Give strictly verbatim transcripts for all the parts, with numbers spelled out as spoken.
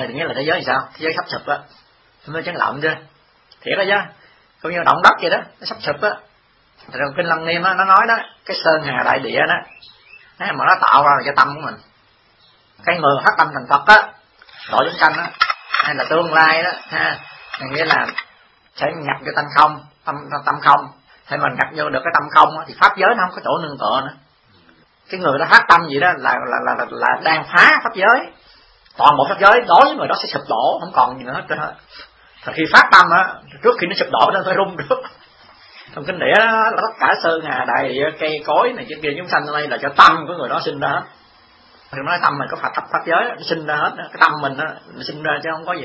thì nghĩa là thế giới thì sao? Thế giới sắp sụp á, nó chấn động chưa? Thiệt đó chứ, cũng như động đất vậy đó, nó sắp sụp á. Rồi kinh Lăng Nghiêm á, nó nói đó, cái sơn hà đại địa đó, mà nó tạo ra là cái tâm của mình. Cái người phát tâm thành Phật á, độ chúng sanh á, hay là tương lai đó, ha, nghĩa là sẽ nhập vô tâm không, tâm tâm không, thì mình nhập vô được cái tâm không á, thì pháp giới nó không có chỗ nương tựa nữa. Cái người đó phát tâm gì đó là là là là, là đang phá pháp giới, toàn bộ pháp giới đối với người đó sẽ sụp đổ, không còn gì nữa hết. Thật khi phát tâm á, trước khi nó sụp đổ nó phải rung được. Trong kinh địa đó, là tất cả sơn hà đại địa cây cối này kia chúng sanh ở đây là cho tâm của người đó sinh ra hết. Đừng nói tâm mình có pháp pháp giới nó sinh ra hết, cái tâm mình nó sinh ra chứ không có gì.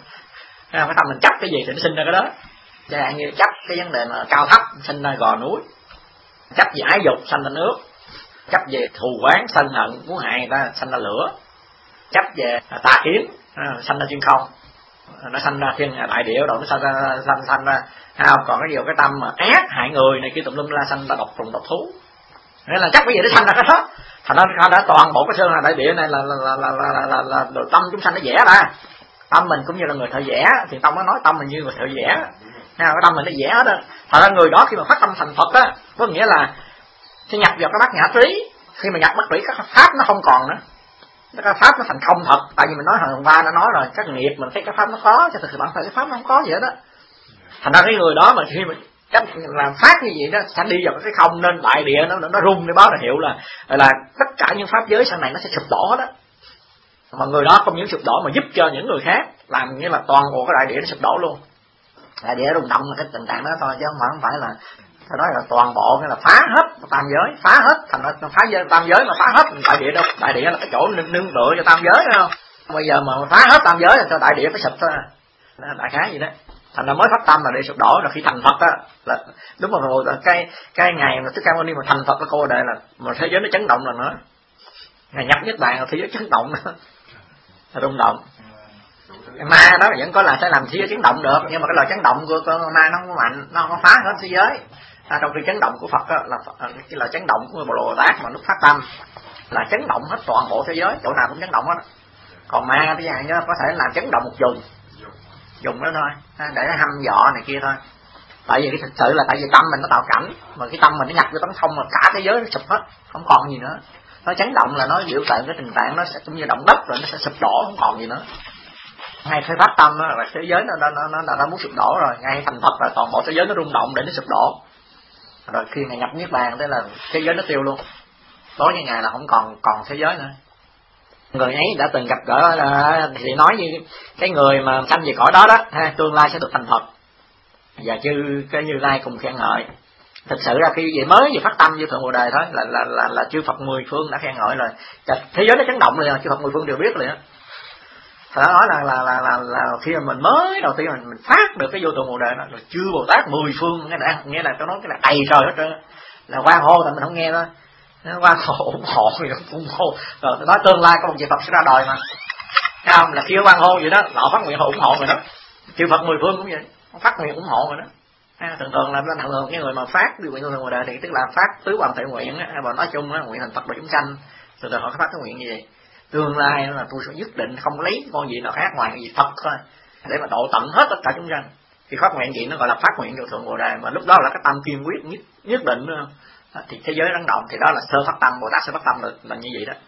Cái tâm mình chấp cái gì thì nó sinh ra cái đó. Chẳng như chấp cái vấn đề mà cao thấp sinh ra gò núi, chấp về ái dục sanh ra nước, chấp về thù oán sân hận muốn hại người ta sanh ra lửa, chấp về tà kiến sanh ra thiên không, nó sanh ra thiên đại địa rồi nó sanh ra sanh sanh ra à, còn cái điều cái tâm mà ác hại người này kia tùm lum la sanh ra độc trùng độc thú, nên là chắc cái gì nó sanh ra cái đó. Thành ra đã toàn bộ cái sơn hà đại địa này là là là là là, là, là, là tâm chúng sanh nó vẽ ra. Tâm mình cũng như là người thợ vẽ, thì Tông nó nói tâm mình như người thợ vẽ, ha, cái tâm mình nó vẽ đó. Thật ra người đó khi mà phát tâm thành Phật á, có nghĩa là sẽ nhập vào cái bát nhã trí. Khi mà nhập bát trí, các pháp nó không còn nữa, cái pháp nó thành không thật. Tại vì mình nói hồi hôm qua nó nói rồi, các nghiệp mình thấy cái pháp nó có, cho thực sự bản thân cái pháp nó không có gì hết đó. Thành ra cái người đó mà khi mà cách làm phát như vậy đó sẽ đi vào cái không, nên đại địa nó nó rung để báo là hiệu là là tất cả những pháp giới sau này nó sẽ sụp đổ đó. Mà người đó không những sụp đổ mà giúp cho những người khác, làm như là toàn bộ cái đại địa nó sụp đổ luôn. Đại địa rung động là cái tình trạng đó thôi, chứ không phải là phải nói là toàn bộ, cái là phá hết tam giới, phá hết, thành ra phá giới tam giới mà phá hết đại địa đâu. Đại địa là cái chỗ nương tựa cho tam giới, phải không? Bây giờ mà phá hết tam giới là cho đại địa phải sụp thôi, đại khái gì đó. Thành ra mới phát tâm là để sụp đổ, rồi khi thành Phật á là đúng rồi. Cái cái ngày mà Thích Ca Mâu Ni mà thành Phật cái cô đây là mà thế giới nó chấn động là nữa, ngày nhập nhất bàn là thế giới chấn động nữa, rung động. Ma đó vẫn có là sẽ làm thế giới chấn động được, nhưng mà cái lời chấn động của con ma nó không có mạnh, nó không có phá hết thế giới. À, trong khi chấn động của Phật á, là cái lời chấn động của Bồ Tát mà lúc phát tâm là chấn động hết toàn bộ thế giới, chỗ nào cũng chấn động hết. Còn ma cái dạng đó có thể là chấn động một vùng, dùng đó thôi, để nó hăm dọ này kia thôi. Tại vì cái thực sự là tại vì tâm mình nó tạo cảnh, mà cái tâm mình nó nhập vô tấm không mà cả thế giới nó sụp hết, không còn gì nữa. Nó chấn động là nó biểu tượng cái tình trạng nó sẽ cũng như động đất rồi nó sẽ sụp đổ, không còn gì nữa. Ngay khi phát tâm là thế giới nó nó nó nó, nó muốn sụp đổ rồi, ngay thành Phật là toàn bộ thế giới nó rung động để nó sụp đổ. Rồi khi ngày nhập niết bàn thế là thế giới nó tiêu luôn, tối như ngày là không còn còn thế giới nữa. Người ấy đã từng gặp gỡ thì nói như cái người mà sanh về cõi đó đó, ha, tương lai sẽ được thành Phật và chư cái Như Lai cùng khen ngợi. Thực sự là khi vậy mới vừa phát tâm vô thượng Bồ Đề thôi là là là, là chư Phật mười phương đã khen ngợi rồi, thế giới nó chấn động liền, chư Phật mười phương đều biết liền. Thật nói là là, là là là khi mà mình mới đầu tiên mình, mình phát được cái vô thượng Bồ Đề đó, rồi chư Bồ Tát mười phương nghe đã nghe là tôi nói cái là đầy trời hết trơn, là quan hô tại mình không nghe thôi. Quan hô ủng hộ gì ủng hộ rồi nói tương lai có một vị Phật sẽ ra đời mà, thấy không? Là khi quan hô vậy đó, họ phát nguyện họ ủng hộ rồi đó, chư Phật mười phương cũng vậy, phát nguyện ủng hộ rồi đó. À, thường thường là thường thường cái người mà phát điều nguyện vô thượng Bồ Đề thì tức là phát tứ hoàn thể nguyện á, và nói chung á, nguyện thành Phật độ chúng sanh. Thường thường họ phát cái nguyện như vậy, tương lai là tôi sẽ nhất định không lấy con gì nào khác ngoài cái gì Phật thôi để mà độ tận hết tất cả chúng sanh. Thì phát nguyện gì nó gọi là phát nguyện vô thượng Bồ Đề, mà lúc đó là cái tâm kiên quyết nhất nhất định nữa. Thì thế giới rắn động thì đó là sơ phát tâm, Bồ Tát sơ phát tâm là, là như vậy đó.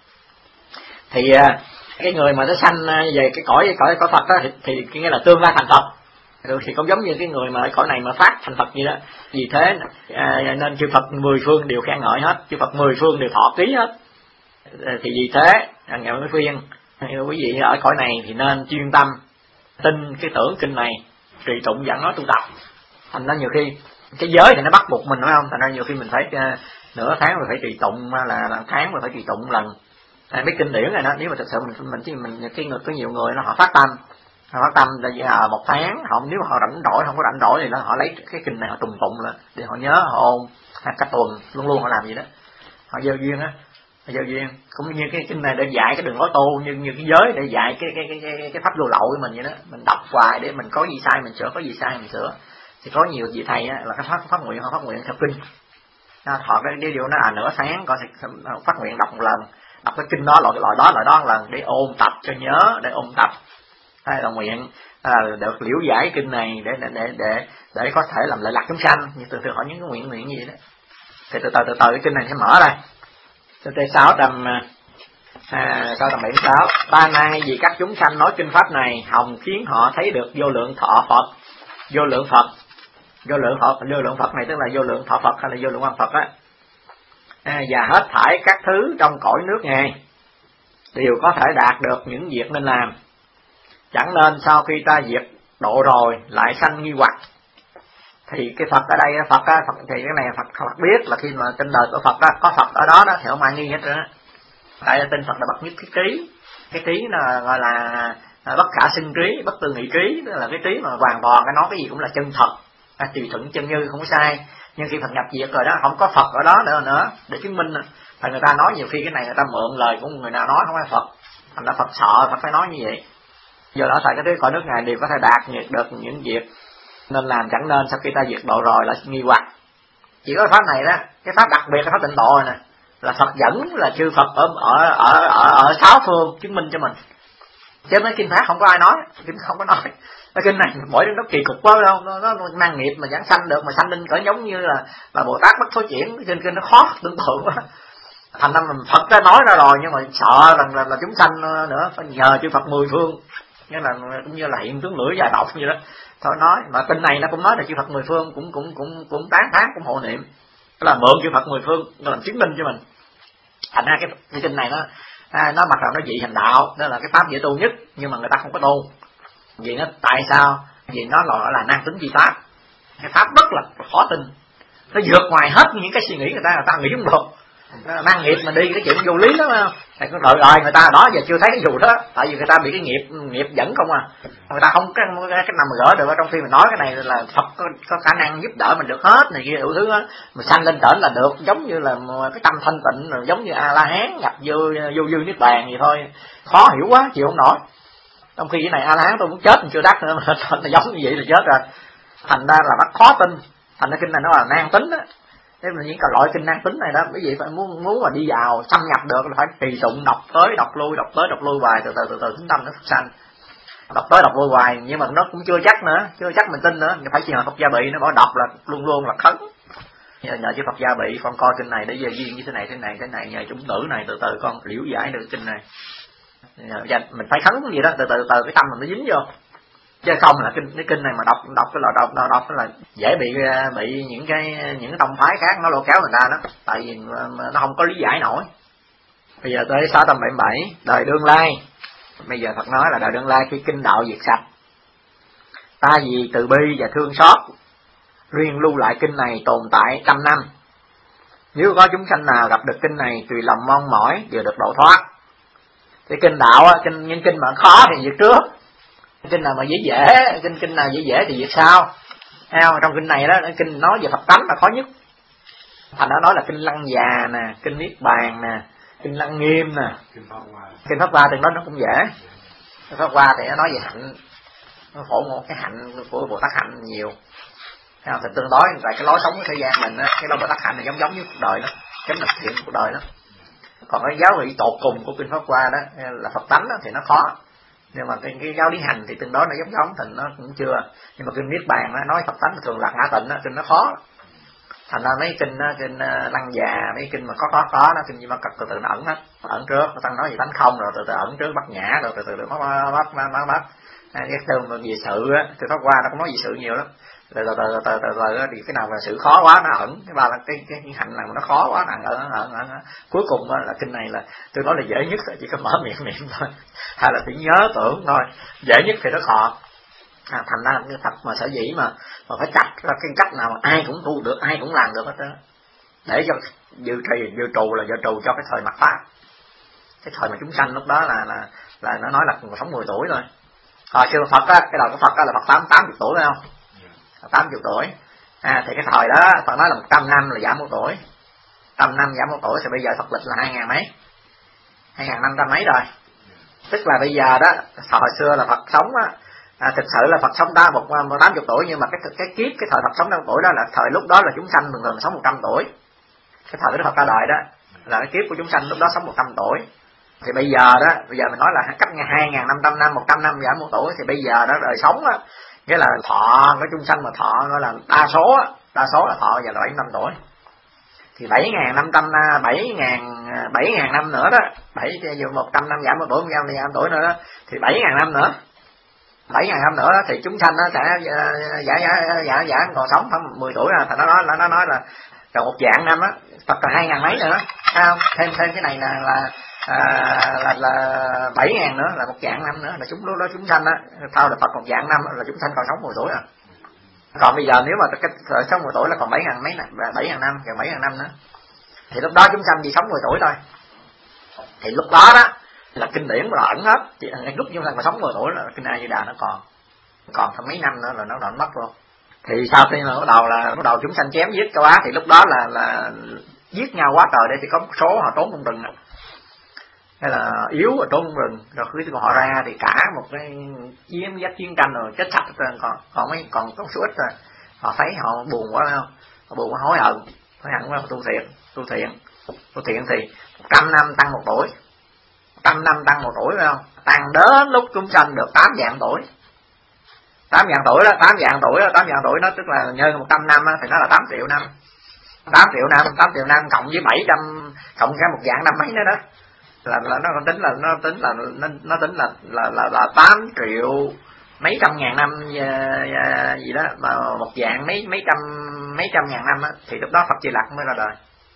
Thì cái người mà nó sanh về cái cõi cõi cõi Phật đó, thì, thì nghĩa là tương lai thành Phật. Rồi thì cũng giống như cái người mà ở cõi này mà phát thành Phật như đó. Vì thế à, nên chư Phật mười phương đều khen ngợi hết, chư Phật mười phương đều thọ ký hết. Thì vì thế Ngài mới khuyên quý vị ở cõi này thì nên chuyên tâm tin cái tưởng kinh này, trì tụng dẫn nó tu tập. Thành ra nhiều khi cái giới thì nó bắt buộc mình, phải không? Thành ra nhiều khi mình phải uh, nửa tháng rồi phải trì tụng, là, là tháng rồi phải trì tụng lần. À, mấy kinh điển này đó, nếu mà thực sự mình mình mình cái người có nhiều người nó họ phát tâm, họ phát tâm là giờ một tháng, họ nếu mà họ rảnh rỗi không có rảnh rỗi thì nó họ lấy cái kinh này họ trùng tụng là để họ nhớ, họ ôn, cả tuần luôn luôn họ làm gì đó, họ gieo duyên á, họ gieo duyên. Cũng như cái kinh này để dạy cái đường lối tu, như như cái giới để dạy cái cái cái cái, cái pháp vô lậu của mình vậy đó, mình đọc hoài để mình có gì sai mình sửa, có gì sai mình sửa. Thì có nhiều vị thầy á, là cái phát phát nguyện họ phát nguyện theo kinh, họ cái điều nó là nửa tháng có thể phát nguyện đọc một lần, đọc cái kinh đó loại loại đó loại đó một lần để ôn tập cho nhớ, để ôn tập ta là nguyện à, được liễu giải kinh này để để để để để có thể làm lợi lạc chúng sanh. Như từ từ hỏi những cái nguyện nguyện gì đó, thì từ từ từ từ cái kinh này sẽ mở đây. T sáu trăm à, sáu trăm bảy mươi sáu. Ta nay vì các chúng sanh nói kinh pháp này, hồng khiến họ thấy được vô lượng thọ Phật, vô lượng Phật, vô lượng Phật, vô lượng Phật này tức là vô lượng thọ Phật hay là vô lượng quan Phật á, à, và hết thảy các thứ trong cõi nước Ngài đều có thể đạt được những việc nên làm. Chẳng nên sau khi ta diệt độ rồi lại sanh nghi hoặc. Thì cái Phật ở đây, Phật á, Phật thì cái này Phật Phật biết là khi mà trên đời của Phật đó, có Phật ở đó đó thì không ai nghi hết rồi đó. Tại tên Phật là bậc nhất thiết trí, cái trí là gọi là bất khả xưng trí, bất tư nghị trí, tức là cái trí mà hoàn toàn cái nói cái gì cũng là chân thật, à, tùy thuận chân như không có sai. Nhưng khi Phật nhập diệt rồi đó, không có Phật ở đó nữa nữa để chứng minh. Thì người ta nói nhiều khi cái này người ta mượn lời của người nào nói, không phải Phật, thành ra Phật sợ Phật phải nói như vậy. Do đó tại cái thứ cõi nước Ngài đều có thể đạt được những việc nên làm, chẳng nên sau khi ta diệt độ rồi là nghi hoặc. Chỉ có cái pháp này đó, cái pháp đặc biệt cái pháp tịnh độ này nè, là Phật dẫn là chư Phật ở ở ở ở, ở sáu phương chứng minh cho mình. Chứ mấy kinh pháp không có ai nói, kinh không có nói. Cái kinh này mỗi đến nó kỳ cục quá đâu, nó, nó mang nghiệp mà giảng sanh được, mà sanh linh cỡ giống như là là Bồ Tát bất thối chuyển, cái kinh kinh nó khó tưởng tượng quá. Thành ra Phật đã nói ra rồi nhưng mà sợ rằng là, là, là chúng sanh nữa, phải nhờ chư Phật mười phương, như là cũng như là hiện tướng lưỡi dài độc như đó. Thôi nói mà kinh này nó cũng nói là chư Phật mười phương cũng cũng cũng cũng tán thán, cũng hộ niệm, tức là mượn chư Phật mười phương nó làm chứng minh cho mình. Thành ra cái, cái kinh này nó à, nó mặc rằng nó dị hành đạo, đó là cái pháp dễ tu nhất, nhưng mà người ta không có tu. Vì nó tại sao? Vì nó là là năng tính di pháp, cái pháp rất là khó tin, nó vượt ngoài hết những cái suy nghĩ người ta, người ta nghĩ không được. Mang nghiệp mà đi cái chuyện vô lý đó không? Thầy có đợi rồi người ta đó giờ chưa thấy cái vụ đó, tại vì người ta bị cái nghiệp nghiệp dẫn không à, người ta không cái cái nào mà gỡ được. Trong khi mình nói cái này là Phật có, có khả năng giúp đỡ mình được hết này kia đủ thứ á, mà sanh lên trển là được, giống như là cái tâm thanh tịnh, rồi giống như A La Hán nhập vô vô dư niết bàn gì thôi, khó hiểu quá chịu không nổi. Trong khi cái này A La Hán tôi muốn chết chưa đắc nữa mà nó giống như vậy là chết rồi, thành ra là bắt khó tin. Thành ra kinh này nó là nan tính á. Thế mà những cái loại kinh năng tính này đó, bởi vì phải muốn muốn mà đi vào xâm nhập được là phải trì tụng, đọc tới đọc lui, đọc tới đọc lui hoài, từ từ từ từ tính tâm nó phát sanh. Đọc tới đọc lui hoài nhưng mà nó cũng chưa chắc nữa, chưa chắc mình tin nữa, phải nhờ Phật gia bị, nó bảo đọc là luôn luôn là khấn. Nhờ, nhờ chứ Phật gia bị con coi kinh này để về duyên như thế này thế này thế này, nhờ chúng tử này từ từ con liễu giải được kinh này. Nhờ, mình phải khấn gì đó, từ từ từ cái tâm mình nó dính vô. Chứ không là kinh cái kinh này mà đọc đọc cái là đọc đọc đọc là dễ bị bị những cái những cái tông phái khác nó lôi kéo người ta đó, tại vì nó không có lý giải nổi. Bây giờ tới sáu trăm bảy mươi bảy đời đương lai. Bây giờ Phật nói là đời đương lai khi kinh đạo diệt sạch, ta vì từ bi và thương xót riêng lưu lại kinh này tồn tại trăm năm. Nếu có chúng sanh nào gặp được kinh này tùy lòng mong mỏi đều được độ thoát. Cái kinh đạo á, kinh những kinh mà khó thì diệt trước, kinh nào mà dễ dễ, kinh kinh nào dễ dễ thì việc sao? Thấy không? Trong kinh này đó, kinh nói về Phật tánh là khó nhất. Thành nó nói là kinh Lăng Già nè, kinh Niết Bàn nè, kinh Lăng Nghiêm nè, kinh Pháp Hoa, từng đó nó cũng dễ. Kinh Pháp Hoa thì nó nói về hạnh, nó phổ một cái hạnh của Bồ Tát hạnh nhiều. Thấy không? Thì tương đối tại cái lối sống của thế gian mình á, cái lối Bồ Tát hạnh này giống giống như cuộc đời đó, chấm lập thiện cuộc đời đó. Còn cái giáo vị tột cùng của kinh Pháp Hoa đó là Phật tánh đó, thì nó khó. Nhưng mà cái, cái giáo lý hành thì tương đối nó giống giống, thì nó cũng chưa. Nhưng mà kinh Niết Bàn đó, nói Phật tánh thường là ngã tịnh đó, kinh nó khó. Thành ra mấy kinh kinh Lăng Già, mấy kinh mà có có có đó, kinh gì mà cật từ từ nó ẩn hết, ẩn trước, người ta nói gì tánh không rồi từ từ ẩn trước bắt nhã rồi từ từ từ bắt bắt bắt bắt bắt. Cái tương về sự á, từ Pháp Hoa nó cũng nói về sự nhiều lắm. Từ từ từ từ từ từ thì cái nào là sự khó quá nó ẩn, cái ba là cái cái, cái hạnh nào nó khó quá nó ẩn ẩn ẩn. Cuối cùng đó là kinh này là tôi nói là dễ nhất, chỉ có mở miệng niệm thôi, hay là chỉ nhớ tưởng thôi, dễ nhất thì nó khó. À, thành ra cái Phật mà sở dĩ mà mà phải chặt ra cái cách nào mà ai cũng tu được, ai cũng làm được hết đó, để cho dự trì dự trù là dự trù cho cái thời mạt Pháp, cái thời mà chúng sanh lúc đó là là là nó nói là sống mười tuổi thôi. Hồi xưa Phật á, cái đầu của Phật á là Phật tám tám mươi tuổi phải không? tám mươi tuổi. À thì cái thời đó Phật nói là một trăm năm là giảm một tuổi. Trăm năm giảm một tuổi thì bây giờ Phật lịch là hai ngàn mấy. Hai ngàn năm trăm mấy rồi. Tức là bây giờ đó, hồi xưa là Phật sống á, à, thực sự là Phật sống ta một tám mươi tuổi, nhưng mà cái cái kiếp cái thời Phật sống năm tuổi đó là thời lúc đó là chúng sanh thường thường sống một trăm tuổi. Cái thời đó Phật ra đời đó là cái kiếp của chúng sanh lúc đó sống một trăm tuổi. Thì bây giờ đó, bây giờ mình nói là cách hai nghìn năm trăm năm, một trăm năm giảm một tuổi, thì bây giờ đó đời sống á, nghĩa là thọ cái chúng sanh mà thọ gọi là đa số á, đa số là thọ giờ là bảy mươi lăm tuổi. Thì bảy nghìn năm trăm bảy nghìn bảy nghìn năm nữa đó, bảy giờ một trăm năm giảm một tuổi, một trăm giảm tuổi nữa đó, thì bảy nghìn năm nữa. bảy nghìn năm nữa đó, thì chúng sanh nó sẽ giả giả giả giả còn sống khoảng mười tuổi rồi, thì nó nói nó nói là còn một vạn năm á, Phật là hai ngàn mấy nữa, thấy không? Thêm thêm cái này là là à, là, là bảy ngàn nữa là một vạn năm nữa, là chúng lúc đó chúng sanh á, sau là Phật một vạn năm là chúng sanh còn sống mười tuổi à. Còn bây giờ nếu mà cái thời sống mười tuổi là còn bảy ngàn mấy bảy ngàn năm, gần bảy ngàn năm nữa, thì lúc đó chúng sanh chỉ sống mười tuổi thôi. Thì lúc đó đó là kinh điển nó ẩn hết, chỉ là lúc chúng sanh còn sống mười tuổi là kinh A Di Đà nó còn còn thêm mấy năm nữa là nó đoạn mất luôn. Thì sau khi mà bắt đầu là bắt đầu chúng sanh chém giết châu Á, thì lúc đó là là giết nhau quá trời, đây thì có một số họ trốn trong rừng, hay là yếu ở trốn trong rừng, rồi khi họ ra thì cả một cái chiến giáp chiến tranh rồi chết sạch rồi, còn còn mấy còn có số ít rồi, họ thấy họ buồn quá không, họ buồn quá hối hận, hối hận quá tu thiện, tu thiện, tu thiện thì một trăm năm tăng một tuổi, một trăm năm tăng một tuổi phải không, tăng đến lúc chúng sanh được tám vạn tuổi. tám vạn tuổi đó, tám vạn tuổi đó, tám vạn tuổi nó tức là nhân một trăm năm đó, thì nó là tám triệu năm. tám triệu năm, tám triệu năm cộng với bảy trăm, cộng ra một vạn năm mấy nữa đó. Là, là nó tính là nó tính là nó, nó tính là là là, là tám triệu mấy trăm ngàn năm gì đó, mà một vạn mấy mấy trăm mấy trăm ngàn năm á, thì lúc đó Phật Di Lặc mới ra đời.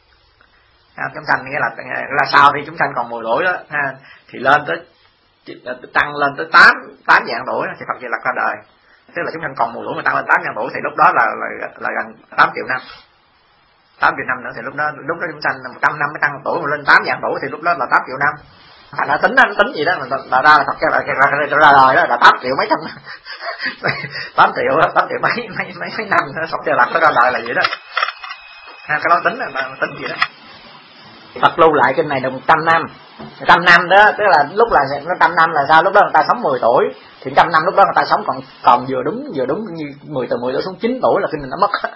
Ha, chúng sanh nghĩa là là sau khi chúng sanh còn mười tuổi đó ha, thì lên tới tăng lên tới tám tám vạn tuổi thì Phật Di Lặc ra đời. Tức là chúng sanh còn mười tuổi mà tăng lên tám vạn tuổi, thì lúc đó là là, là gần tám triệu năm. tám triệu năm nữa thì lúc đó lúc đó chúng sanh một trăm năm mới tăng một tuổi, mà lên tám vạn tuổi thì lúc đó là tám triệu năm. Thành ra tính nó tính gì đó là ra là Phật ra ra ra đời đó là tám triệu mấy trăm tám triệu tám triệu mấy mấy mấy mấy năm nữa Phật Di Lặc nó ra đời là vậy đó. Ha, cái đó tính là tính gì đó. Phật lưu lại kinh này được một trăm năm. một trăm năm đó tức là lúc là nó một trăm năm là sao? Lúc đó người ta sống mười tuổi, thì một trăm năm lúc đó người ta sống còn còn vừa đúng vừa đúng như mười từ mười tuổi xuống chín tuổi là kinh này nó mất.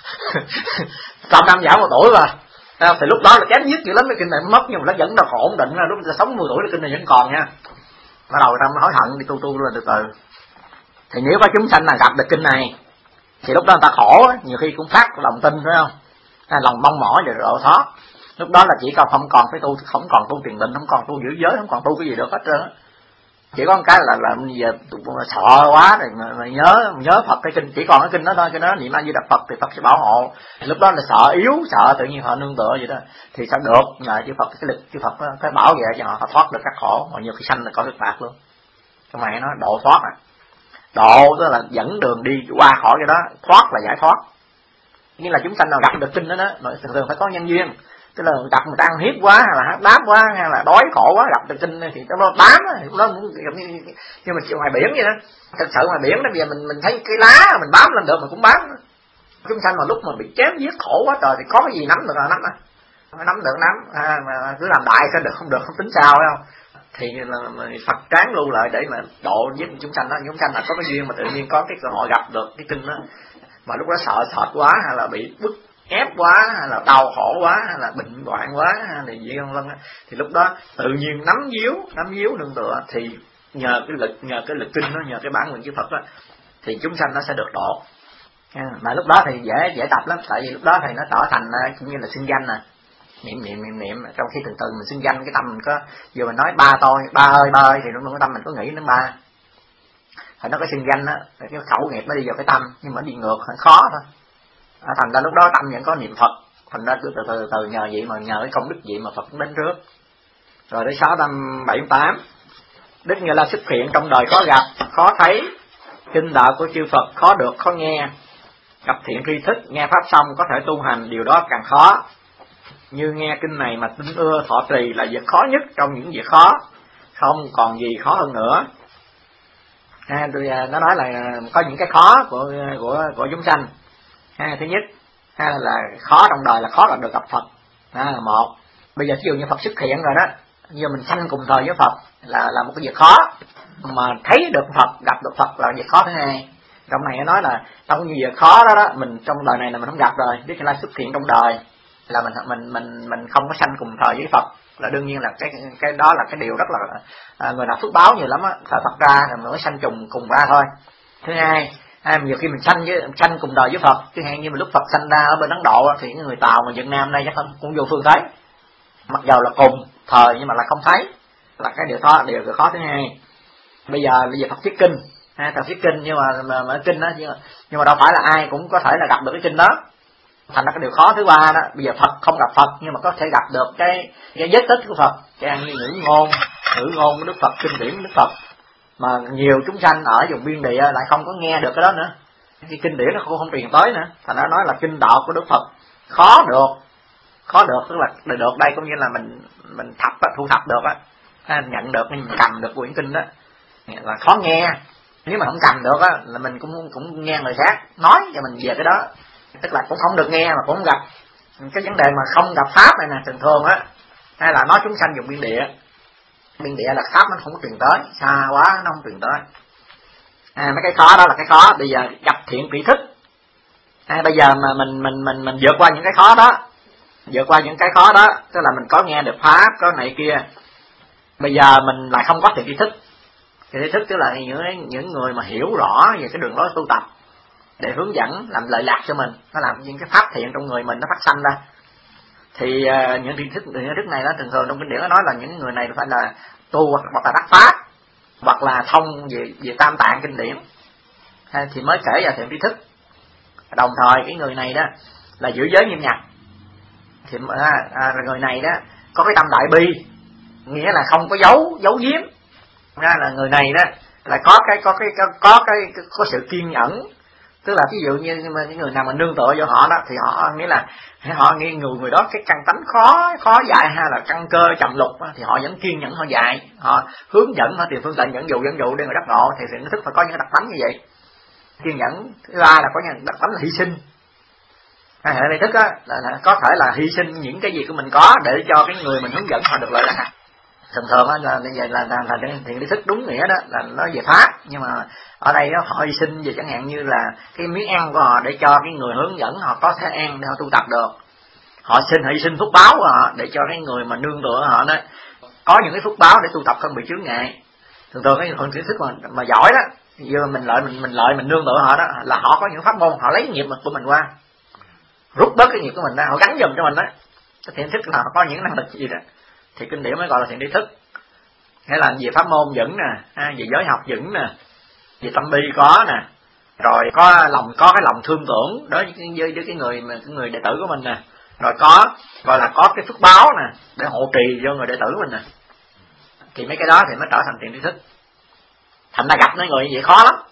một trăm năm giảm một tuổi mà. Thì lúc đó là chém giết dữ lắm, cái kinh này mất, nhưng mà nó vẫn là ổn định là lúc ta sống mười tuổi là kinh này vẫn còn nha. Bắt đầu ta hối hận đi tu tu lên từ từ. Thì nếu có chúng sanh là gặp được kinh này thì lúc đó người ta khổ, nhiều khi cũng phát lòng tin phải không? À, lòng mong mỏi để độ thoát. Lúc đó là chỉ còn không còn phải tu, không còn tu tiền định, không còn tu giữ giới, không còn tu cái gì được hết trơn á. Chỉ có một cái là là bây giờ sợ quá rồi mà, mà nhớ nhớ Phật cái kinh, chỉ còn cái kinh đó thôi, cái đó niệm A Di Đà Phật thì Phật sẽ bảo hộ. Lúc đó là sợ yếu, sợ tự nhiên họ nương tựa vậy đó, thì sẽ được nhờ chư Phật cái lực chư Phật cái bảo vệ cho họ, họ thoát được các khổ, mà nhiều khi sanh là có được bạc luôn. Cái mày nó độ thoát à, độ tức là dẫn đường đi qua khỏi cái đó, thoát là giải thoát. Nghĩa là chúng sanh nào gặp được kinh đó đó, thường thường phải có nhân duyên. Tức là gặp người ta ăn hiếp quá, hay là hát đáp quá, hay là đói khổ quá, gặp được kinh thì nó bám á, nó như như mình chịu ngoài biển vậy đó. Thật sự ngoài biển đó bây giờ mình mình thấy cái lá mình bám lên được mà cũng bám. Chúng sanh mà lúc mà bị chém giết khổ quá trời thì có cái gì nắm được là nắm á, nắm được nắm, à, mà cứ làm đại sao được không được không tính sao phải không? Thì là Phật tráng lưu lại để mà độ giúp chúng sanh đó, chúng sanh là có cái duyên mà tự nhiên có cái cơ hội gặp được cái kinh đó, mà lúc đó sợ sệt quá, hay là bị bức ép quá, hay là đau khổ quá, hay là bệnh hoạn quá, hay là gì vân vân, thì lúc đó tự nhiên nắm díu nắm díu nương tựa, thì nhờ cái lực nhờ cái lực kinh đó, nhờ cái bản nguyện chư Phật đó, thì chúng sanh nó sẽ được độ. Mà lúc đó thì dễ dễ tập lắm, tại vì lúc đó thì nó trở thành cũng như là xưng danh nè, niệm niệm niệm niệm trong khi từ từ mình xưng danh, cái tâm mình có vừa mình nói ba tôi ba ơi ba ơi thì lúc đó cái tâm mình có nghĩ đến ba, thì nó có xưng danh đó, cái khẩu nghiệp nó đi vào cái tâm, nhưng mà đi ngược hơi khó thôi. À, thành ra lúc đó tâm vẫn có niệm Phật, thành ra cứ từ từ từ nhờ vậy mà nhờ cái công đức vậy mà Phật cũng đến trước. Rồi đến sáu trăm bảy mươi tám, Đức Như Lai xuất hiện trong đời khó gặp, khó thấy, kinh đạo của chư Phật khó được khó nghe, gặp thiện tri thức, nghe pháp xong có thể tu hành, điều đó càng khó. Như nghe kinh này mà tin ưa thọ trì là việc khó nhất trong những việc khó, không còn gì khó hơn nữa. À, nó nói là có những cái khó của của của chúng sanh. Ha, thứ nhất ha, là khó trong đời là khó là được gặp Phật. À, một bây giờ ví dụ như Phật xuất hiện rồi đó, giờ mình sanh cùng thời với Phật là là một cái việc khó, mà thấy được Phật, gặp được Phật là việc khó thứ hai. Trong này nói là trong những việc khó đó đó, mình trong đời này là mình không gặp rồi, Đức Như Lai xuất hiện trong đời là mình mình mình mình không có sanh cùng thời với Phật, là đương nhiên là cái cái đó là cái điều rất là à, người nào phước báo nhiều lắm á, thờ Phật ra rồi mới sanh trùng cùng ra thôi. Thứ hai, à, nhiều khi mình sanh với sanh cùng đời với Phật, thứ hai như mà lúc Phật sanh ra ở bên Ấn Độ thì những người Tàu mà Việt Nam này chắc không cũng vô phương thấy, mặc dầu là cùng thời nhưng mà là không thấy, là cái điều khó điều khó thứ hai. Bây giờ bây giờ Phật viết kinh, ha, Phật viết kinh nhưng mà mà, mà kinh đó nhưng mà, nhưng mà đâu phải là ai cũng có thể là gặp được cái kinh đó. Thành ra cái điều khó thứ ba đó, bây giờ Phật không gặp Phật nhưng mà có thể gặp được cái cái vết tích của Phật, cái ăn ngữ ngôn, ngữ ngôn của Đức Phật, kinh điển của Đức Phật, mà nhiều chúng sanh ở vùng biên địa lại không có nghe được cái đó nữa, cái kinh điển nó cũng không truyền tới nữa. Thành ra nói là kinh đạo của Đức Phật khó được, khó được tức là được đây cũng như là mình mình thập thu thập được á, nhận được mình cầm được quyển kinh đó là khó nghe. Nếu mà không cầm được á là mình cũng cũng nghe người khác nói cho mình về cái đó, tức là cũng không được nghe mà cũng không gặp. Cái vấn đề mà không gặp pháp này nè thường thường á, hay là nói chúng sanh dùng biên địa, biên địa là pháp nó không có truyền tới, xa quá nó không truyền tới. À, mấy cái khó đó là cái khó. Bây giờ gặp thiện tri thức, à, bây giờ mà mình mình mình mình vượt qua những cái khó đó, vượt qua những cái khó đó, tức là mình có nghe được pháp, có này kia. Bây giờ mình lại không có thiện tri thức. Thiện tri thức tức là những những người mà hiểu rõ về cái đường lối tu tập để hướng dẫn làm lợi lạc cho mình, nó làm những cái pháp thiện trong người mình nó phát sanh ra. Thì uh, những tri thức thiện tri thức này nó thường thường trong kinh điển nó nói là những người này phải là tu hoặc là đắc pháp, hoặc là thông về về tam tạng kinh điển, ha, thì mới kể ra thiện tri thức. Đồng thời cái người này đó là giữ giới nghiêm ngặt, thì à, à, người này đó có cái tâm đại bi, nghĩa là không có giấu giấu giếm, ra là người này đó là có cái có cái có, có cái có sự kiên nhẫn. Tức là ví dụ như những người nào mà nương tựa vô họ đó thì họ nghĩa là họ nghĩ người người đó cái căn tánh khó khó dạy hay là căn cơ trầm lục đó, thì họ vẫn kiên nhẫn họ dạy, họ hướng dẫn, họ tìm phương tiện dẫn dụ dẫn dụ để người đắc ngộ. Thì thiện tri thức phải có những đặc tánh như vậy, kiên nhẫn. Thứ ba là có những đặc tánh là hy sinh. Hệ tri thức á là, là có thể là hy sinh những cái gì của mình có để cho cái người mình hướng dẫn họ được lợi lạc. Thường thường á là như vậy là là, là, là thiện tri thức đúng nghĩa đó là nó về pháp, nhưng mà ở đây đó, họ hy sinh về chẳng hạn như là cái miếng ăn của họ để cho cái người hướng dẫn họ có thể ăn để họ tu tập được. Họ xin hy sinh phước báo của họ để cho cái người mà nương tựa họ đó có những cái phước báo để tu tập không bị chướng ngại. Thường thường cái thiện tri thức mà, mà giỏi đó, giờ mình lợi mình mình lợi mình nương tựa họ đó là họ có những pháp môn, họ lấy nghiệp của mình qua, rút bớt cái nghiệp của mình ra, họ gắn giùm cho mình đó. Cái thiện thức là họ có những năng lực gì đó thì kinh điển mới gọi là thiện tri thức. Hay là về pháp môn vững nè, về giới học vững nè, về tâm bi có nè, rồi có lòng có cái lòng thương tưởng đối với, với, với cái người mà cái người đệ tử của mình nè, rồi có gọi là có cái phước báo nè để hộ trì cho người đệ tử của mình nè, thì mấy cái đó thì mới trở thành thiện tri thức. Thành ra gặp mấy người như vậy khó lắm,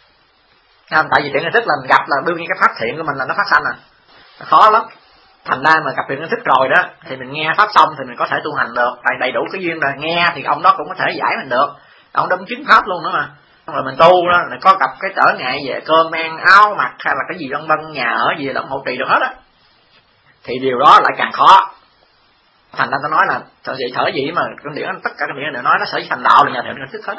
không? Tại vì thiện tri thức là mình gặp là đương nhiên cái pháp thiện của mình là nó phát sanh à, nó khó lắm. Thành ra mà gặp thiện tri thức rồi đó thì mình nghe pháp xong thì mình có thể tu hành được, tại đầy đủ cái duyên rồi nghe thì ông đó cũng có thể giải mình được, ông đó cũng chứng pháp luôn nữa mà. Rồi mình tu đó là có gặp cái trở ngại về cơm ăn áo mặc hay là cái gì vân vân, nhà ở gì là ông hộ trì được hết á, thì điều đó lại càng khó. Thành ra tôi nói là sở dĩ sở dĩ mà kinh điển tất cả kinh điển đều nói nó sở dĩ thành đạo là nhờ thiện tri thức hết.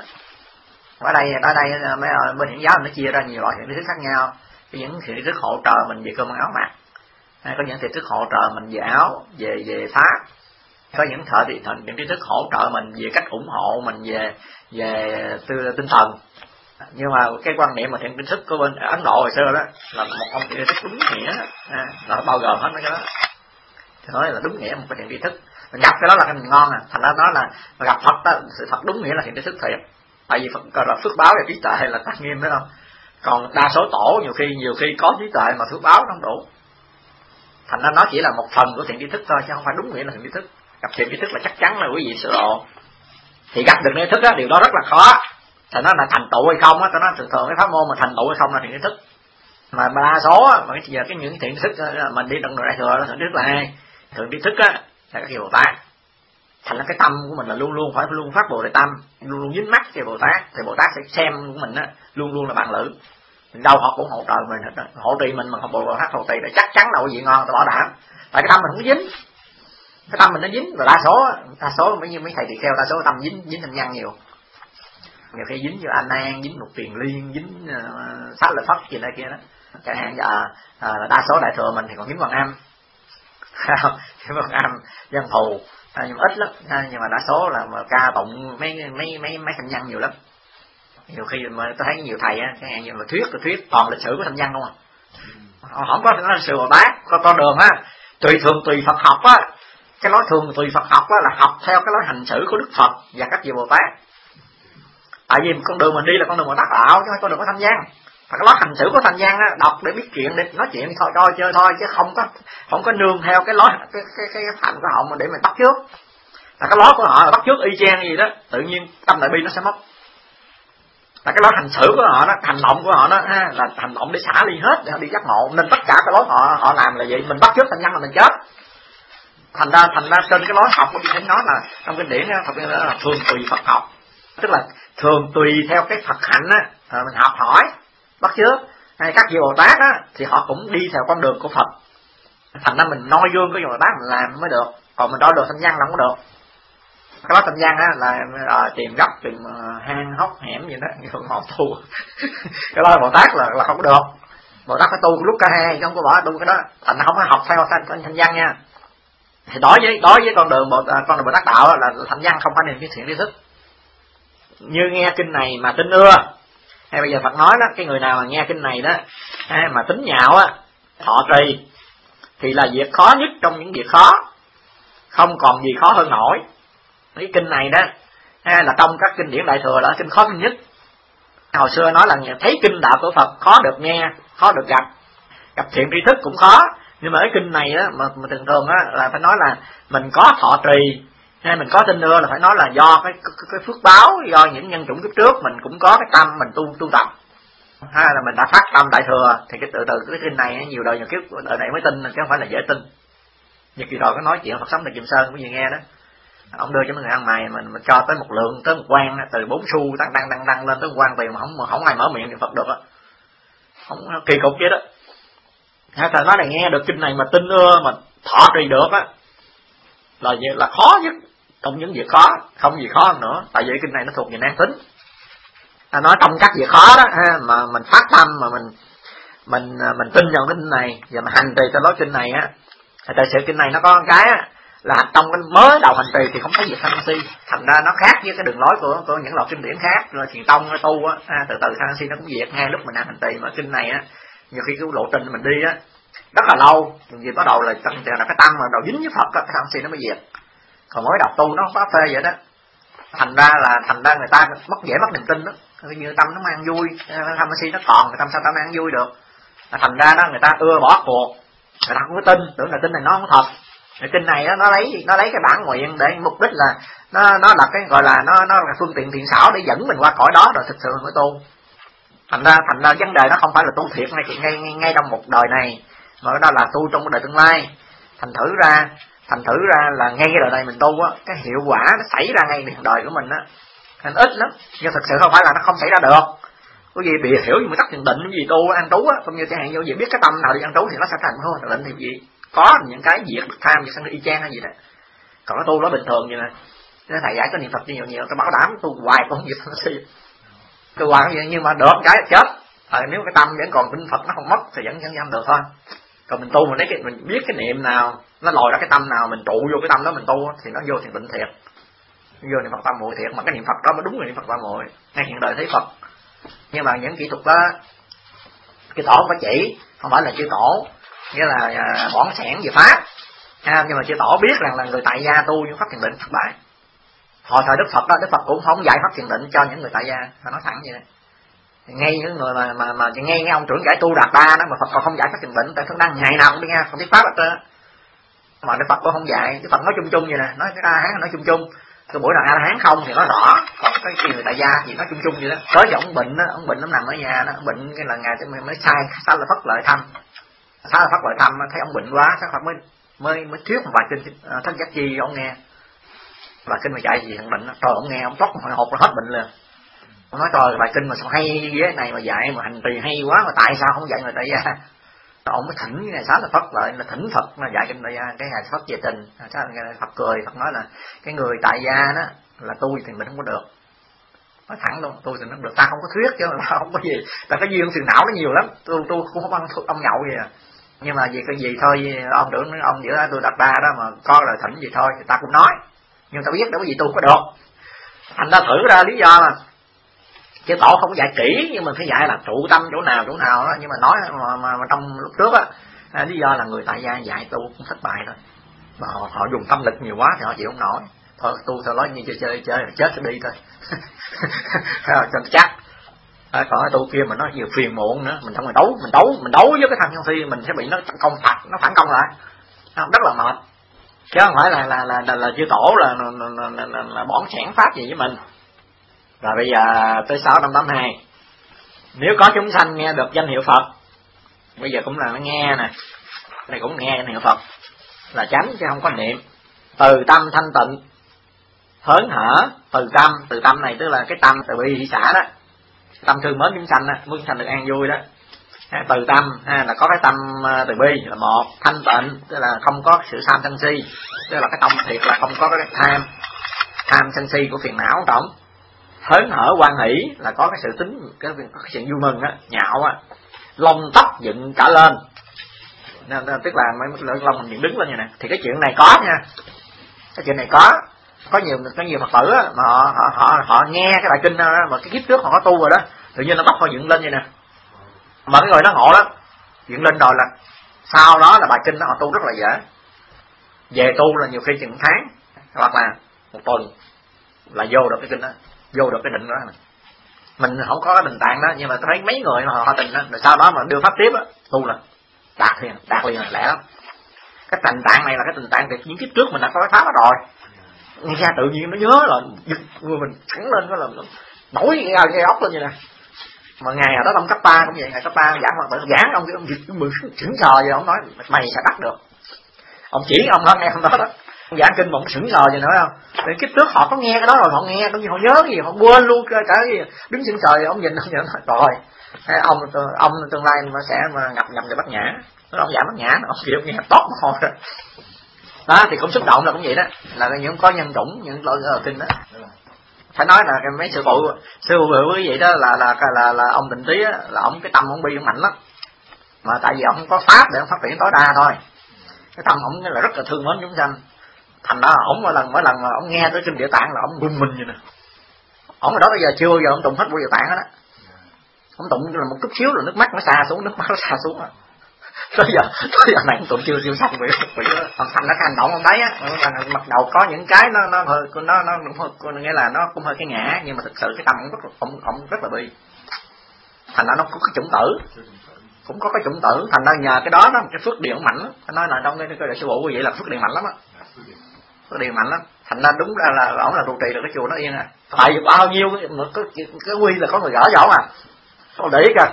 Ở đây ở đây mấy bên Hiển giáo nó chia ra nhiều loại thiện tri thức khác nhau. Có những thiện tri thức hỗ trợ mình về cơm ăn áo mặc, hay có những thiện tri thức hỗ trợ mình về áo về về pháp, có những thợ thì thần những tri thức hỗ trợ mình về cách ủng hộ mình về về tư, tinh thần. Nhưng mà cái quan niệm mà thiện tri thức của bên Ấn Độ hồi xưa đó là một ông thiện tri thức đúng nghĩa đó, à, là bao gồm hết mấy cái đó. Thì nói là đúng nghĩa một cái thiện tri thức, mình gặp cái đó là cái mình ngon à. Thành ra nó là gặp Phật đó, sự thật đúng nghĩa là thiện tri thức thiệt. Tại vì Phật gọi là phước báo và trí tuệ là tác nghiêm, phải không? Còn đa số tổ nhiều khi nhiều khi có trí tuệ mà phước báo nó không đủ. Thành ra nó chỉ là một phần của thiện tri thức thôi, chứ không phải đúng nghĩa là thiện tri thức. Gặp thiện tri thức là chắc chắn là quý vị sửa độ. Thì gặp được thiện tri thức á, điều đó rất là khó. Thì nó là thành tựu hay không á, tôi nói thường thường cái pháp môn mà thành tựu hay không là thiện tri thức. Mà đa số á, mà giờ cái những thiện tri thức á, mình đi trong đại thừa là thiện tri thức là ai? Thiện tri thức á là các Bồ Tát. Thành ra cái tâm của mình là luôn luôn phải luôn phát Bồ Đề tâm, luôn luôn dính mắt về Bồ Tát, thì Bồ Tát sẽ xem của mình á luôn luôn là bạn lữ. Đâu họ cũng hỗ trợ mình hết đó. Hỗ trì mình mà học Bồ Tát hỗ trì là chắc chắn là cái gì ngon tôi bảo đảm. Tại cái tâm mình không có dính, cái tâm mình nó dính, và đa số đa số mấy như mấy thầy tỳ kheo đa số tâm dính dính thành nhân nhiều. Nhiều khi dính như A Nan, dính một tiền liên, dính uh, sát lợi Phất gì này kia đó. Chẳng hạn giờ uh, đa số đại thừa mình thì còn dính Quan Âm, dính Quan Âm, dân thù, à, nhưng mà ít lắm, à, nhưng mà đa số là mà ca tụng mấy mấy mấy mấy thanh văn nhiều lắm. Nhiều khi mà tôi thấy nhiều thầy á, chẳng hạn như là thuyết thuyết toàn lịch sử của thanh văn không à, không có lịch sử Bồ Tát, có con đường á, tùy thường tùy Phật học á, cái nói thường tùy Phật học á là học theo cái lối hành xử của Đức Phật và các vị Bồ Tát. Tại vì con đường mình đi là con đường Bồ Tát đạo chứ không phải con đường của thanh văn. Và cái lối hành xử của thanh văn á, đọc để biết chuyện, để nói chuyện thôi, đôi chơi thôi, chứ không có không có nương theo cái lối cái cái cái hành của họ mà để mình bắt chước. Là cái lối của họ là bắt chước y chang gì đó, tự nhiên tâm đại bi nó sẽ mất. Là cái lối hành xử của họ đó, hành động của họ đó ha, là hành động để xả ly hết, để họ đi giác ngộ, nên tất cả cái lối họ họ làm là vậy, mình bắt chước thanh văn là mình chết. Thành ra thành ra trên cái lối học của Kinh nói là trong kinh điển Phật nói là thường tùy Phật học, tức là thường tùy theo cái Phật hạnh á, mình học hỏi bắt chước. Hay các vị Bồ Tát á thì họ cũng đi theo con đường của Phật. Thành ra mình noi gương của Bồ Tát mình làm mới được, còn mình đo được thanh văn là không được. Cái đó thanh văn á là à, tìm gấp tìm uh, hang hốc hẻm gì đó, không học tu. Cái đó Bồ Tát là là không được. Bồ Tát phải tu lúc cả hai, chứ không có bỏ tu cái đó. Thành ra không có học theo thanh, thanh văn nha. Thì đối với đối với con đường Bồ, con đường Bồ Tát đạo là thanh văn không phải niềm cái thiện tri thức. Như nghe kinh này mà tin ưa, hay bây giờ Phật nói đó, cái người nào mà nghe kinh này đó mà tính nhạo á, thọ trì thì là việc khó nhất trong những việc khó, không còn gì khó hơn nổi. Cái kinh này đó là trong các kinh điển Đại Thừa là kinh khó nhất. Hồi xưa nói là thấy kinh đạo của Phật khó được nghe, khó được gặp, gặp thiện tri thức cũng khó. Nhưng mà cái kinh này á, mà, mà thường thường á, là phải nói là mình có thọ trì hay mình có tin ưa, là phải nói là do cái, cái, cái phước báo, do những nhân chủng kiếp trước mình cũng có cái tâm mình tu tu tập, hay là mình đã phát tâm Đại Thừa, thì cái từ từ cái kinh này nhiều đời nhiều kiếp đời này mới tin, chứ không phải là dễ tin. Như kỳ rồi có nói chuyện Phật sống tại Kim Sơn quý vị nghe đó, ông đưa cho mấy người ăn mày mình, mình cho tới một lượng, tới một quan, từ bốn xu tăng tăng tăng tăng lên tới một quan tiền mà không mà không ai mở miệng niệm Phật được á, không kỳ cục vậy đó. Hay là nói là nghe được kinh này mà tin ưa mà thọ trì được á, là là khó nhất trong những việc khó, không gì khó hơn nữa. Tại vì kinh này nó thuộc về nan tính. À, nói trong các việc khó đó ha, mà mình phát tâm mà mình mình mình tin vào kinh này và mà hành trì cho lối kinh này á, tại sự kinh này nó có cái á, là trong cái mới đầu hành trì thì không thấy việc tham si, thành ra nó khác với cái đường lối của của những loại kinh điển khác, rồi thiền tông tu á, à, từ từ tham si nó cũng diệt ngay lúc mình đang hành trì. Mà kinh này á, nhiều khi cái lộ trình mình đi á rất là lâu, vì bắt đầu là là cái tâm mà đầu dính với Phật á, cái tham si nó mới diệt. Còn mới đọc tu nó không có phê vậy đó, thành ra là thành ra người ta mất dễ mất niềm tin đó. Như tâm nó mang vui, tham si nó còn, người tâm sao ta mang vui được. Thành ra đó người ta ưa bỏ cuộc, người ta không có tin, tưởng là tin này nó không thật. Cái kinh này đó, nó lấy nó lấy cái bản nguyện để mục đích là nó nó là cái gọi là nó nó là phương tiện thiện xảo để dẫn mình qua cõi đó, rồi thực sự mình mới tu. Thành ra thành ra vấn đề nó không phải là tu thiệt ngay ngay ngay, ngay trong một đời này, mà đó là tu trong một đời tương lai. Thành thử ra thành thử ra là ngay cái đời này mình tu á, cái hiệu quả nó xảy ra ngay đời đời của mình á, thành ít lắm. Nhưng thực sự không phải là nó không xảy ra được. Cái gì bị hiểu như tắc thiền định, cái gì tu ăn trú á, cũng như chẳng hạn như gì biết cái tâm nào đi ăn trú thì nó sẽ thành không định thì gì có những cái diệt được tham, sang y chang hay gì đó. Còn nó tu nó bình thường vậy nè, cái thầy giải có niệm Phật nhiều nhiều, tôi bảo đảm tu hoài cũng không gì tham si, tu hoài cũng vậy, nhưng mà được cái chết. À, nếu cái tâm vẫn còn tin Phật nó không mất thì vẫn vẫn dám được thôi. Còn mình tu mình lấy cái mình biết cái niệm nào nó lòi ra cái tâm nào, mình trụ vô cái tâm đó mình tu thì nó vô thiền định thiệt, vô niệm Phật tam muội thiệt. Mà cái niệm Phật đó mới đúng là niệm Phật tam muội, ngay hiện đời thấy Phật. Nhưng mà những kỹ thuật đó cái tổ phải chỉ, không phải là chư tổ nghĩa là à, bỏng sẻn về pháp à, nhưng mà chư tổ biết rằng là người tại gia tu những pháp thiền định thất bại. Hồi thời Đức Phật đó, Đức Phật cũng không dạy pháp thiền định cho những người tại gia, phải nói thẳng vậy. Ngay những người mà mà mà ngay ngay ông trưởng giải tu Đạt Đa đó mà Phật còn không dạy pháp thiền định, tại Phật đang ngày nào cũng đi nghe không biết pháp hết trơn. Mà Đức Phật cũng không dạy, Đức Phật nói chung chung vậy nè, nói cái A Hán nói chung chung, cái buổi nào A Hán không thì nói rõ, còn cái người tại gia thì nói chung chung vậy đó. Tới giờ ông bệnh đó, ông bệnh ông nằm ở nhà đó, ông bệnh cái là ngày mới mới sai sao là Phật lợi thăm, sao là Phật lợi thăm thấy ông bệnh quá, sao Phật mới mới mới thuyết một vài kinh thất giác chi ông nghe, và kinh mà dạy gì thằng bệnh đó. Trời ông nghe ông tóc hồi hộp hết bệnh liền. Ông nói trời bài kinh mà sao hay ghế này mà dạy mà hành trì hay quá, mà tại sao không dạy người tại gia? Ông mới thỉnh cái ngày sáng là Phật lại là thỉnh Phật là dạy kinh tại gia, cái ngày Phật về tình, sao Phật cười, Phật nói là cái người tại gia đó là tôi thì mình không có được. Nói thẳng luôn, tôi thì nó được, ta không có thuyết chứ là không có gì, tại cái duyên phiền não nó nhiều lắm, tôi tôi cũng không ăn ông nhậu gì à. Nhưng mà vì cái gì thôi, ông tưởng ông giữa tôi đặt ra đó mà có lời thỉnh gì thôi thì ta cũng nói, nhưng ta biết đâu có gì tu có được. Thành ra thử ra lý do là chứ tổ không có dạy kỹ, nhưng mình phải dạy là trụ tâm chỗ nào chỗ nào đó. Nhưng mà nói mà, mà, mà trong lúc trước á, lý do là người tại gia dạy tu cũng thất bại thôi, mà họ, họ dùng tâm lực nhiều quá thì họ chịu không nổi. Thôi tu thôi nói như chơi chơi chơi chết sẽ đi thôi. Cho chắc. À, còn tu kia mà nó nhiều phiền muộn nữa, mình không phải đấu, mình đấu, mình đấu với cái thằng nhân si mình sẽ bị nó tấn công phạt, nó phản công lại, nó rất là mệt. Chứ không phải là là là là, là chư tổ là là, là, là, là, là bỏng sẻn pháp gì với mình. Rồi bây giờ tới sáu năm tám hai, nếu có chúng sanh nghe được danh hiệu Phật, bây giờ cũng là nó nghe nè, này cũng nghe danh hiệu Phật là chánh chứ không có niệm, từ tâm thanh tịnh, hớn hở, từ tâm, từ tâm này tức là cái tâm từ bi hỷ xả đó, tâm thương mến chúng sanh đó, muốn chúng sanh được an vui đó. Từ tâm ha, là có cái tâm từ bi là một, thanh tịnh tức là không có sự tham sân si, tức là cái tâm thiệt là không có cái tham tham sân si của phiền não trọng. Hớn hở hoan hỷ là có cái sự tính, cái, có cái sự vui mừng á, nhạo á, lông tóc dựng cả lên, nên, nên, tức là mấy lông mình dựng đứng lên như này. Thì cái chuyện này có nha, cái chuyện này có có nhiều có nhiều Phật tử á, mà họ, họ họ họ nghe cái bài kinh đó, mà cái kiếp trước họ có tu rồi đó, tự nhiên nó bắt họ dựng lên như nè, mà cái người đó ngộ lắm, dựng lên rồi là sau đó là bài kinh đó họ tu rất là dễ. Về tu là nhiều khi chừng tháng hoặc là một tuần là vô được cái kinh đó, vô được cái định đó. Mình không có cái định tạng đó, nhưng mà tôi thấy mấy người mà họ tình đó, rồi sau đó mà đưa pháp tiếp á, tu là đạt liền, đạt liền lẹ lắm. Cái tình tạng này là cái tình tạng từ những kiếp trước mình đã có cái pháp đó rồi, nghe ra tự nhiên nó nhớ là người mình thẳng lên có là nổi cái gai ốc lên như nè. Mà ngày ở đó trong cấp ba cũng vậy, ngày cấp ba giảng Phật tử giảng ông cái ông dịch mười sững sờ vậy, ông nói mày sẽ bắt được, ông chỉ ông đó nghe không đó đó. Ông giảng kinh mà ông sững sờ vậy nữa không? Để kiếp trước họ có nghe cái đó rồi, họ nghe có gì họ nhớ cái gì họ quên luôn cả cái gì. Đứng sững sờ ông nhìn ông nhìn rồi ông ông tương lai mà sẽ mà ngập ngầm cho Bát Nhã, nó ông giảng Bát Nhã ông kêu nghe tốt mà hồi đó thì cũng xúc động là cũng vậy đó, là những có nhân chủng những loại ở kinh đó. Phải nói là mấy sư phụ sư phụ với vậy đó là là là là, là ông Tịnh Tý á, là ông cái tâm ông bi ông mạnh lắm, mà tại vì ông không có pháp để ông phát triển tối đa thôi, cái tâm ông là rất là thương mến chúng sanh. Thành ra ông mỗi lần mỗi lần mà ông nghe tới kinh Địa Tạng là ông run mình vậy nè. Ông ở đó bây giờ chưa bao giờ ông tụng hết buổi Địa Tạng đó, ông tụng là một chút xíu là nước mắt nó xa xuống, nước mắt nó xa xuống. Tới giờ tới giờ này ông tụng chưa chưa xong vậy, vậy ông thành nó cái hành động ông thấy á, mặc đầu có những cái nó nó hơi nó nó, nó nghĩa là nó cũng hơi cái ngã, nhưng mà thực sự cái tâm ông rất ông ông rất là bi. Thành ra nó có cái chủng tử, cũng có cái chủng tử, thành ra nhờ cái đó đó cái phước điền mạnh lắm. Nói là trong cái cái đại sư phụ vậy là phước điền mạnh lắm á, phước điền mạnh lắm. Thành ra đúng ra là ổng là trụ trì được cái chùa nó yên à. Tại vì bao nhiêu cái cái, cái quy là có người gỡ cho ổng à, có để ý kìa.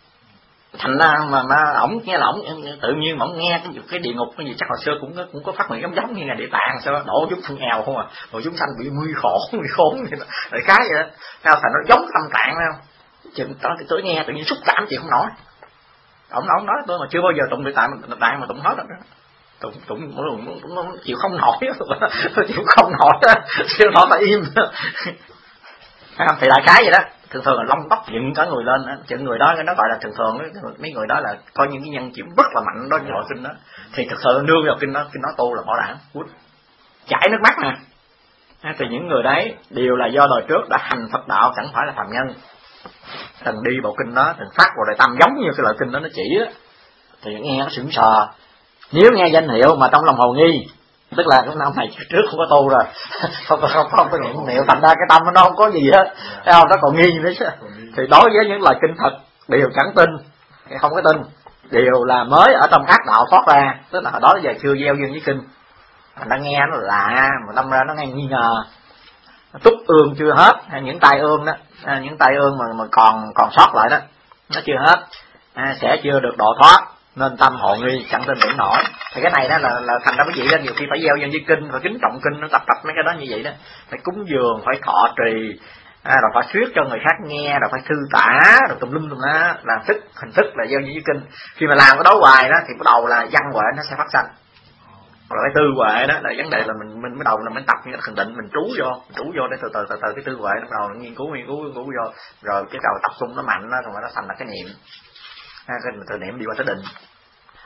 Thành ra mà mà ổng nghe là ổng tự nhiên mà ổng nghe cái cái địa ngục cái gì chắc hồi xưa cũng cũng có phát nguyện giống giống như ngày Địa Tạng sao đổ chúng thân nghèo không à, rồi chúng sanh bị nguy khổ nguy khốn vậy đó, đại khái vậy đó. Sao thành nó giống tâm trạng không? Chừng đó thì tôi nghe tự nhiên xúc cảm chịu không nổi. Ông nói nói tôi mà chưa bao giờ tụng Địa Tạng mà Tạng mà tụng hết rồi đó. Tụng tụng tụng chịu không nổi, chịu không nổi, chịu nổi phải im. Thì đại khái vậy đó. Thường thường là lông tóc dựng cả người lên, chừng người đó nó gọi là thường thường mấy người đó là coi những cái nhân chịu rất là mạnh đó, nội kinh đó thì thực sự nương vào kinh đó, kinh đó tu là bảo đảm quýt chảy nước mắt nè. Thì những người đấy đều là do đời trước đã hành Phật đạo, chẳng phải là phàm nhân, từng đi vào kinh đó, từng phát vào đời tâm giống như cái lời kinh đó nó chỉ á, thì nghe nó sững sờ. Nếu nghe danh hiệu mà trong lòng hồ nghi, tức là cái năm này trước không có tu rồi, không có không, không có niệm niệm, thành ra cái tâm nó không có gì hết, thấy không? Nó còn nghi nữa chứ. Thì đối với những lời kinh thật đều chẳng tin, không có tin, đều là mới ở trong ác đạo thoát ra, tức là hồi đó giờ chưa gieo duyên với kinh, thành ra nghe nó lạ, mà đâm ra nó nghe nghi ngờ, túc ương chưa hết, hay những tai ương đó, những tai ương mà mà còn còn sót lại đó, nó chưa hết, à, sẽ chưa được độ thoát, nên tâm hồ nghi chẳng tin tưởng nổi. Thì cái này đó là, là thành ra cái gì đó, nhiều khi phải gieo dân với kinh, phải kính trọng kinh, nó tập tập mấy cái đó như vậy đó, phải cúng dường, phải thọ trì, à, rồi phải thuyết cho người khác nghe, rồi phải thư tả, rồi tùm lum tùm lá, là thức hình thức là gieo với kinh. Khi mà làm cái đó hoài đó thì bắt đầu là văn huệ nó sẽ phát sanh, rồi cái tư huệ đó là vấn đề là mình mình bắt đầu là mình tập như là khẳng định, mình trú vô mình trú vô để từ từ từ từ cái tư huệ nó bắt đầu nó nghiên cứu nghiên cứu nghiên cứu vô, rồi cái đầu tập trung nó mạnh đó, rồi nó thành là cái niệm, cái từ niệm đi qua tới định.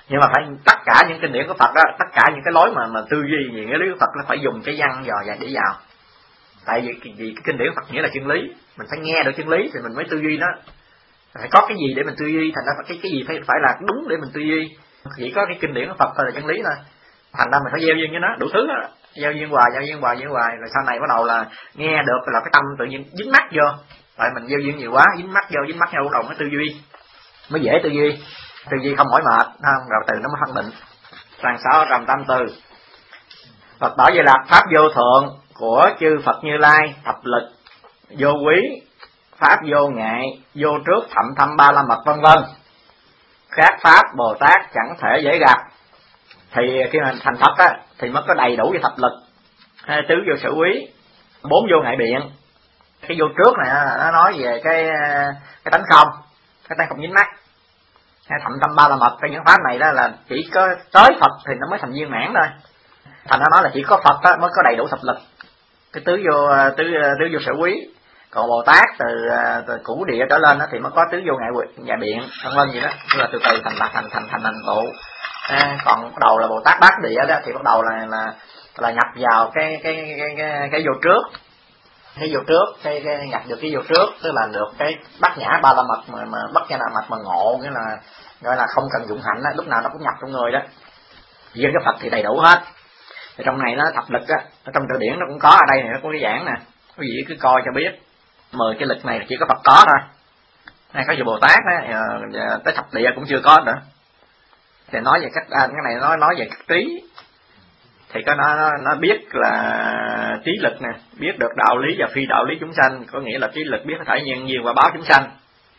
Nhưng mà phải tất cả những kinh điển của Phật đó, tất cả những cái lối mà mà tư duy gì nghĩa lý của Phật nó phải dùng cái văn dò dạy để vào. Tại vì, vì cái kinh điển Phật nghĩa là chân lý, mình phải nghe được chân lý thì mình mới tư duy nó. Phải có cái gì để mình tư duy, thành ra cái cái gì phải phải là đúng để mình tư duy. Chỉ có cái kinh điển của Phật thôi là chân lý thôi. Thành ra mình phải gieo duyên với nó, đủ thứ đó. Gieo duyên hoài, gieo duyên hoài, gieo hoài, rồi sau này bắt đầu là nghe được là cái tâm tự nhiên dính mắc vô. Tại mình gieo duyên nhiều quá, dính mắc vô, dính mắc vô, bắt đầu mới tư duy, mới dễ tư duy. Tư duy không mỏi mệt, không? Rồi từ nó mới phân định. Trang sáu trăm tám mươi tư. Phật bảo Di Lặc pháp vô thượng của chư Phật Như Lai, thập lực, vô quý, pháp vô ngại, vô trước, thậm thâm ba la mật, vân vân. Khác pháp Bồ Tát chẳng thể dễ gặp. Thì khi mà thành Phật á thì mới có đầy đủ về thập lực, tứ vô sở quý, bốn vô ngại biện. Cái vô trước này nó nói về cái cái tánh không, cái tánh không dính mắc. Thậm thâm ba la mật, cái những pháp này đó là chỉ có tới Phật thì nó mới thành viên mãn thôi. Thành nó nói là chỉ có Phật đó mới có đầy đủ thập lực, cái tứ vô tứ tứ vô sở quý. Còn Bồ Tát từ, từ cũ địa trở lên đó thì mới có tứ vô ngại ngại biện, vân vân gì đó, tức là từ từ thành thành thành thành thành thành tụ. À, còn bắt đầu là Bồ Tát bát địa đó thì bắt đầu là là là nhập vào cái cái cái cái, cái vô trước, cái vô trước, cái, cái nhập được cái vô trước, tức là được cái bát nhã ba la mật mà mà bát nhã ba la mật mà ngộ, nghĩa là gọi là không cần dụng hạnh đó, lúc nào nó cũng nhập trong người đó. Riêng cái Phật thì đầy đủ hết. Thì trong này nó thập lực á, ở trong từ điển nó cũng có, ở đây này nó có cái giảng nè, quý vị cứ coi cho biết. Mười cái lực này chỉ có Phật có thôi. Hay có về Bồ Tát á, tới thập địa cũng chưa có nữa. Thì nói về cách à, cái này nói nói về cách trí. Thì có nó nó biết là trí lực nè, biết được đạo lý và phi đạo lý chúng sanh, có nghĩa là trí lực biết có thể nhân duyên và báo chúng sanh.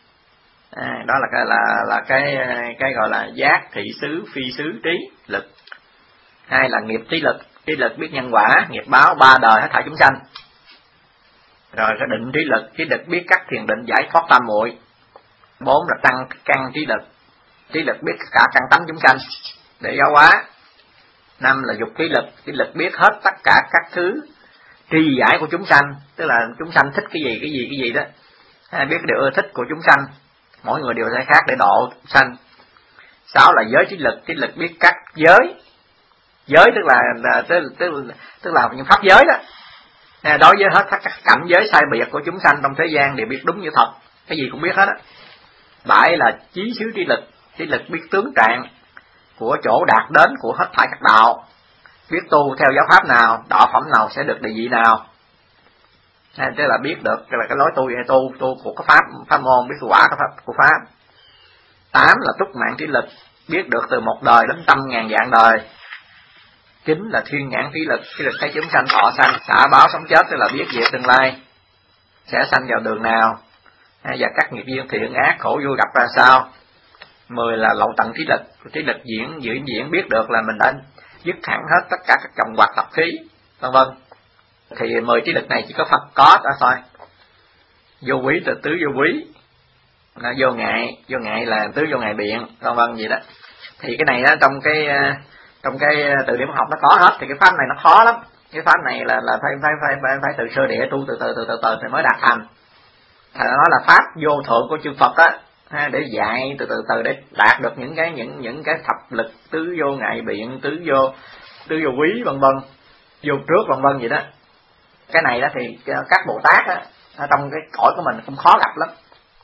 À, đó là cái là là cái cái gọi là giác thị xứ phi xứ trí lực. Hai là nghiệp trí lực, trí lực biết nhân quả, nghiệp báo ba đời hết thảy chúng sanh. Rồi cái định trí lực, trí lực biết các thiền định giải thoát tam muội. Bốn là tăng căn trí lực, trí lực biết cả căn tánh chúng sanh để giáo hóa. Năm là dục trí lực, trí lực biết hết tất cả các thứ tri giải của chúng sanh, tức là chúng sanh thích cái gì cái gì cái gì đó, hay biết điều ưa thích của chúng sanh, mỗi người đều sẽ khác để độ sanh. Sáu là giới trí lực, trí lực biết các giới, giới tức là, là tức, tức, tức là những pháp giới đó. Đối với hết các cảnh giới sai biệt của chúng sanh trong thế gian đều biết đúng như thật, cái gì cũng biết hết á. Bảy là chí xứ trí lực, trí lực biết tướng trạng của chỗ đạt đến của hết thảy các đạo, biết tu theo giáo pháp nào, đạo phẩm nào sẽ được địa vị nào. À, tức là biết được là cái lối tu hay tu tu của cái pháp pháp môn, biết quả của pháp của pháp. Tám là túc mạng trí lực, biết được từ một đời đến trăm ngàn vạn đời. Chín là thiên nhãn trí lực, trí lực thấy chúng sanh thọ sanh, xả báo sống chết, tức là biết về tương lai sẽ sanh vào đường nào, và các nghiệp duyên thiện ác khổ vui gặp ra sao. Mười là lậu tận trí lực, trí lực diễn diễn diễn biết được là mình đã dứt hẳn hết tất cả các trồng hoạt tập khí, vân vân. Thì mười trí lực này chỉ có Phật có đó thôi. Vô quý từ tứ vô quý, là vô ngại, vô ngại là tứ vô ngại biện, vân vân gì đó. Thì cái này đó trong cái trong cái từ điển học nó có hết. Thì cái pháp này nó khó lắm. Cái pháp này là là phải phải phải phải, phải từ sơ địa tu từ từ từ từ từ thì mới đạt thành. Thành nó là pháp vô thượng của chư Phật á, để dạy từ từ từ để đạt được những cái những những cái thập lực, tứ vô ngại biện, tứ vô tứ vô quý, vân vân, vô trước, vân vân gì đó. Cái này đó thì các Bồ Tát á, ở trong cái cõi của mình cũng khó gặp lắm.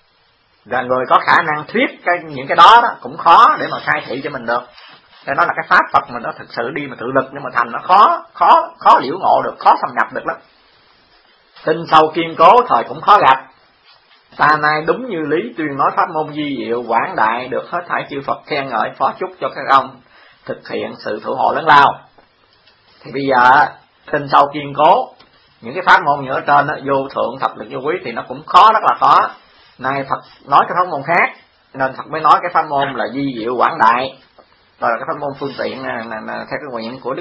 Và người có khả năng thuyết cái những cái đó đó cũng khó để mà khai thị cho mình được. Cái đó là cái pháp Phật mình nó thực sự đi mà tự lực nhưng mà thành nó khó khó khó liễu ngộ được, khó xâm nhập được lắm. Tinh sâu kiên cố thời cũng khó gặp. Ta nay đúng như lý tuyên nói pháp môn di diệu quảng đại, được hết thảy chư Phật khen ngợi phó chúc cho các ông thực hiện sự thủ hộ lớn lao. Thì bây giờ tinh sâu kiên cố, những cái pháp môn như ở trên đó, vô thượng thập lực vô quý thì nó cũng khó, rất là khó. Nay Phật nói cái pháp môn khác nên Phật mới nói cái pháp môn là di diệu quảng đại, rồi là cái pháp môn phương tiện theo cái nguyện của Đức